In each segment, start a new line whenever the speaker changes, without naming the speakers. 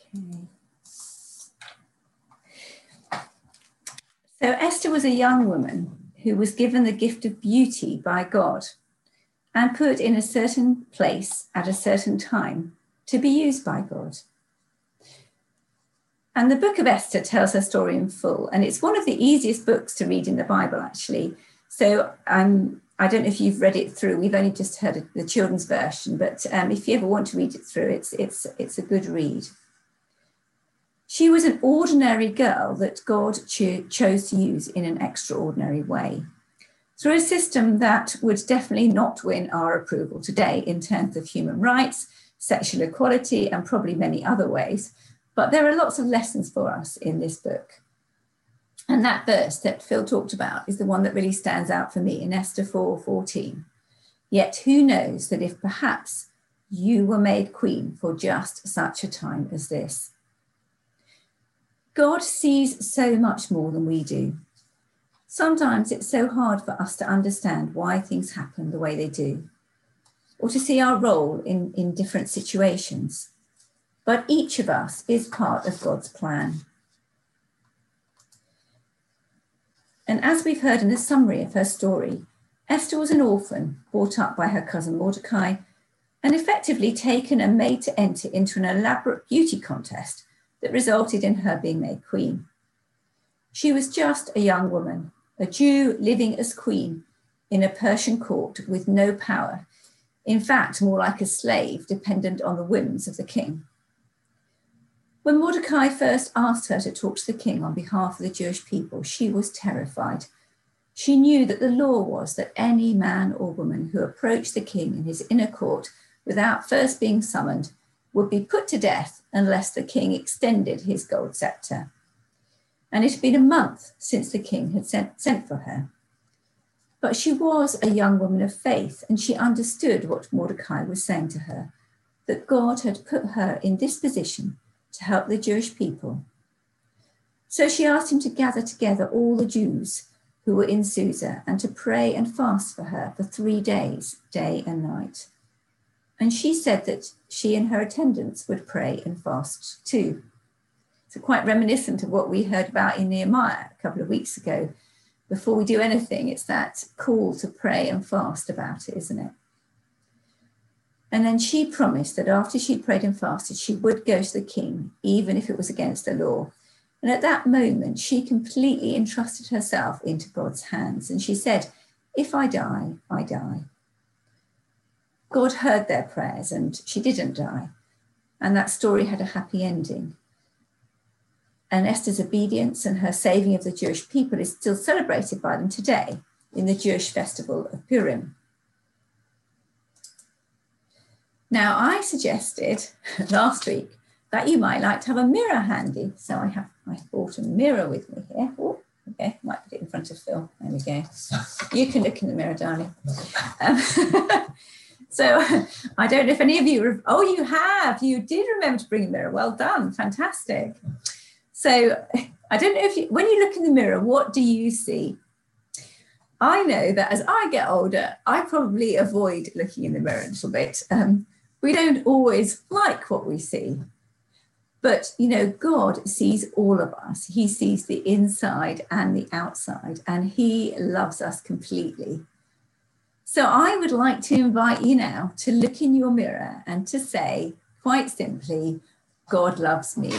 Okay. So Esther was a young woman who was given the gift of beauty by God and put in a certain place at a certain time to be used by God. And the book of Esther tells her story in full, and it's one of the easiest books to read in the Bible, actually. So I don't know if you've read it through. We've only just heard the children's version, but if you ever want to read it through, it's a good read. She was an ordinary girl that God chose to use in an extraordinary way, through a system that would definitely not win our approval today in terms of human rights, sexual equality, and probably many other ways. But there are lots of lessons for us in this book. And that verse that Phil talked about is the one that really stands out for me in Esther 4:14. Yet who knows that if perhaps you were made queen for just such a time as this? God sees so much more than we do. Sometimes it's so hard for us to understand why things happen the way they do, or to see our role in different situations. But each of us is part of God's plan. And as we've heard in the summary of her story, Esther was an orphan brought up by her cousin Mordecai and effectively taken and made to enter into an elaborate beauty contest that resulted in her being made queen. She was just a young woman, a Jew living as queen in a Persian court with no power, in fact, more like a slave dependent on the whims of the king. When Mordecai first asked her to talk to the king on behalf of the Jewish people, she was terrified. She knew that the law was that any man or woman who approached the king in his inner court without first being summoned would be put to death unless the king extended his gold scepter. And it had been a month since the king had sent for her. But she was a young woman of faith, and she understood what Mordecai was saying to her, that God had put her in this position to help the Jewish people. So she asked him to gather together all the Jews who were in Susa and to pray and fast for her for 3 days, day and night. And she said that she and her attendants would pray and fast too. So quite reminiscent of what we heard about in Nehemiah a couple of weeks ago. Before we do anything, it's that call to pray and fast about it, isn't it? And then she promised that after she prayed and fasted, she would go to the king, even if it was against the law. And at that moment, she completely entrusted herself into God's hands. And she said, if I die, I die. God heard their prayers and she didn't die. And that story had a happy ending. And Esther's obedience and her saving of the Jewish people is still celebrated by them today in the Jewish festival of Purim. Now, I suggested last week that you might like to have a mirror handy. So I brought a mirror with me here. Oh, okay, might put it in front of Phil. There we go. You can look in the mirror, darling. So I don't know if any of you, you have. You did remember to bring a mirror. Well done. Fantastic. So I don't know if when you look in the mirror, what do you see? I know that as I get older, I probably avoid looking in the mirror a little bit. We don't always like what we see. But, God sees all of us. He sees the inside and the outside, and he loves us completely. So I would like to invite you now to look in your mirror and to say, quite simply, God loves me.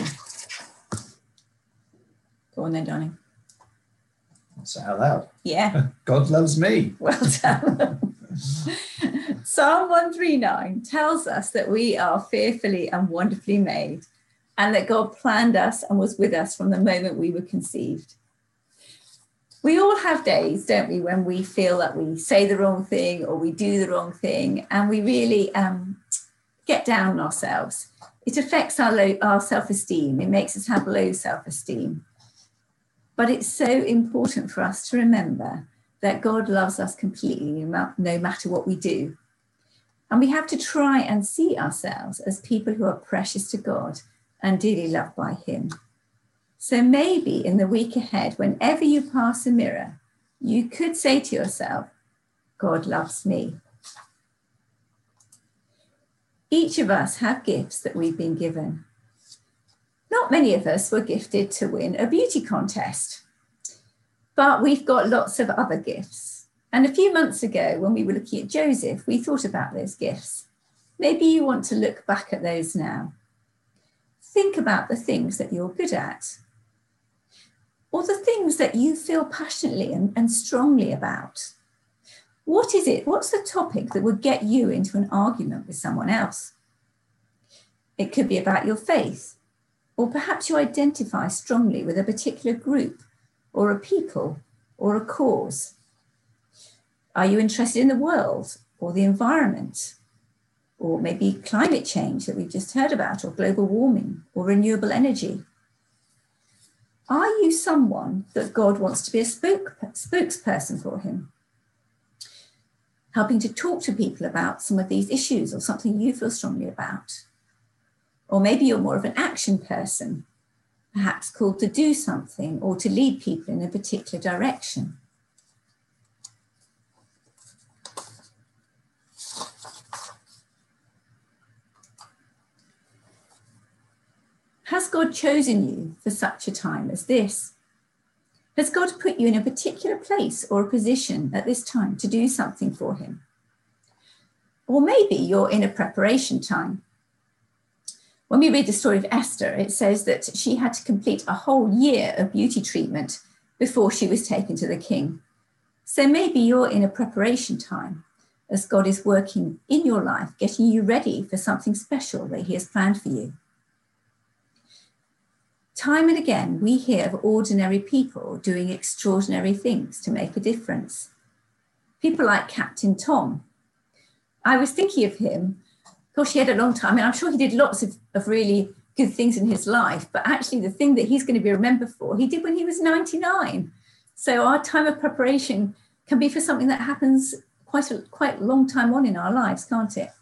Go on then, darling.
Say out loud.
Yeah.
God loves me.
Well done. Psalm 139 tells us that we are fearfully and wonderfully made, and that God planned us and was with us from the moment we were conceived. We all have days, don't we, when we feel that we say the wrong thing or we do the wrong thing, and we really get down on ourselves. It affects our self-esteem. It makes us have low self-esteem. But it's so important for us to remember that God loves us completely, no matter what we do. And we have to try and see ourselves as people who are precious to God and dearly loved by him. So maybe in the week ahead, whenever you pass a mirror, you could say to yourself, God loves me. Each of us have gifts that we've been given. Not many of us were gifted to win a beauty contest, but we've got lots of other gifts. And a few months ago, when we were looking at Joseph, we thought about those gifts. Maybe you want to look back at those now. Think about the things that you're good at, or the things that you feel passionately and strongly about. What is it? What's the topic that would get you into an argument with someone else? It could be about your faith, or perhaps you identify strongly with a particular group or a people or a cause. Are you interested in the world or the environment, or maybe climate change that we've just heard about, or global warming or renewable energy? Are you someone that God wants to be a spokesperson for him? Helping to talk to people about some of these issues or something you feel strongly about. Or maybe you're more of an action person, perhaps called to do something or to lead people in a particular direction. Has God chosen you for such a time as this? Has God put you in a particular place or a position at this time to do something for him? Or maybe you're in a preparation time. When we read the story of Esther, it says that she had to complete a whole year of beauty treatment before she was taken to the king. So maybe you're in a preparation time as God is working in your life, getting you ready for something special that he has planned for you. Time and again, we hear of ordinary people doing extraordinary things to make a difference. People like Captain Tom. I was thinking of him. Of course, he had a long time, and I'm sure he did lots of really good things in his life, but actually the thing that he's going to be remembered for, he did when he was 99. So our time of preparation can be for something that happens quite long time on in our lives, can't it?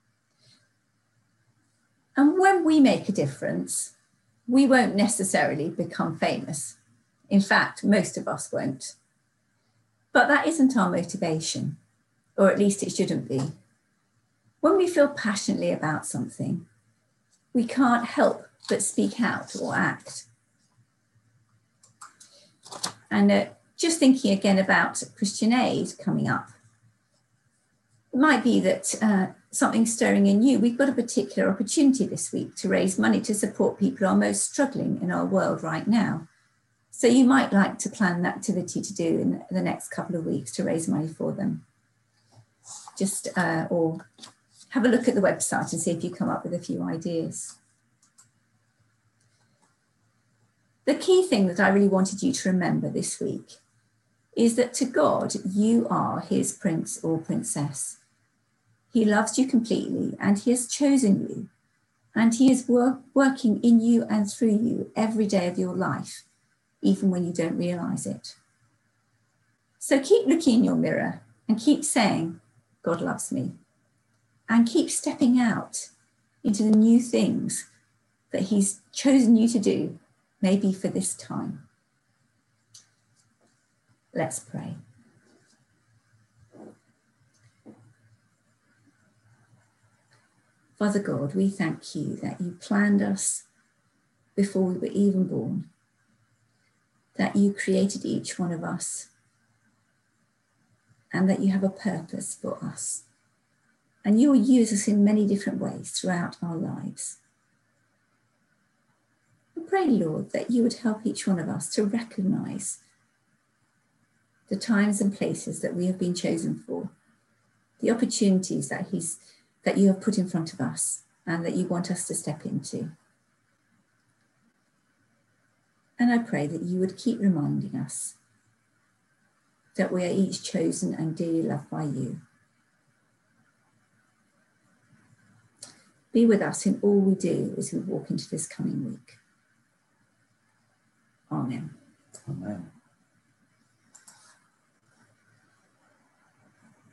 And when we make a difference, we won't necessarily become famous. In fact, most of us won't. But that isn't our motivation, or at least it shouldn't be. When we feel passionately about something, we can't help but speak out or act. And just thinking again about Christian Aid coming up, it might be that something's stirring in you. We've got a particular opportunity this week to raise money to support people who are most struggling in our world right now. So you might like to plan an activity to do in the next couple of weeks to raise money for them. Just, or have a look at the website and see if you come up with a few ideas. The key thing that I really wanted you to remember this week is that to God, you are his prince or princess. He loves you completely and he has chosen you, and he is working in you and through you every day of your life, even when you don't realize it. So keep looking in your mirror and keep saying, God loves me, and keep stepping out into the new things that he's chosen you to do, maybe for this time. Let's pray. Father God, we thank you that you planned us before we were even born, that you created each one of us, and that you have a purpose for us. And you will use us in many different ways throughout our lives. I pray, Lord, that you would help each one of us to recognize the times and places that we have been chosen for, the opportunities that you have put in front of us and that you want us to step into. And I pray that you would keep reminding us that we are each chosen and dearly loved by you. Be with us in all we do as we walk into this coming week. Amen.
Amen.